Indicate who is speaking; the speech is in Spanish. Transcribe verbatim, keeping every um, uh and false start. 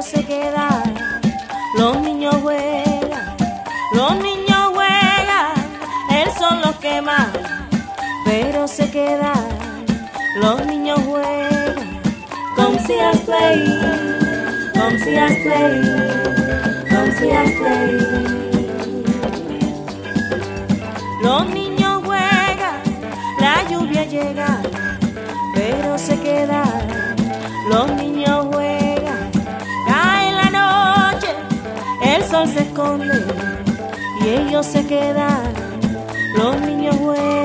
Speaker 1: pero se quedan. Los niños juegan, los niños juegan, el sol los quema, pero se quedan. Los niños juegan. Come see us play, come see us play, come see us play. Los niños juegan, la lluvia llega, pero se quedan. Los niños juegan, cae la noche, el sol se esconde y ellos se quedan. Los niños juegan.